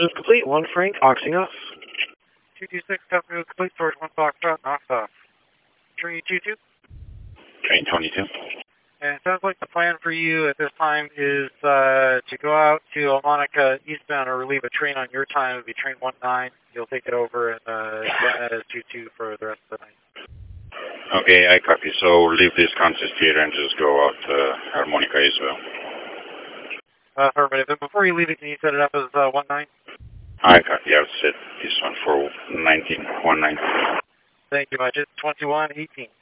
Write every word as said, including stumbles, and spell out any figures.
is complete. One Frank, oxing off. two two six, copy is complete. Storage one Foxtrot, knocked off. Train two two. Train twenty-two. And it sounds like the plan for you at this time is uh, to go out to Elmonica eastbound or relieve a train on your time. It would be train one nine. You'll take it over and uh, run that as two two for the rest of the night. Okay, I copy. So leave this consist here and just go out to Harmonica eastbound. Uh, affirmative. And before you leave it, can you set it up as uh, one nine? I copy. I'll set this one for nineteen, one nine. Thank you much. It's twenty-one eighteen.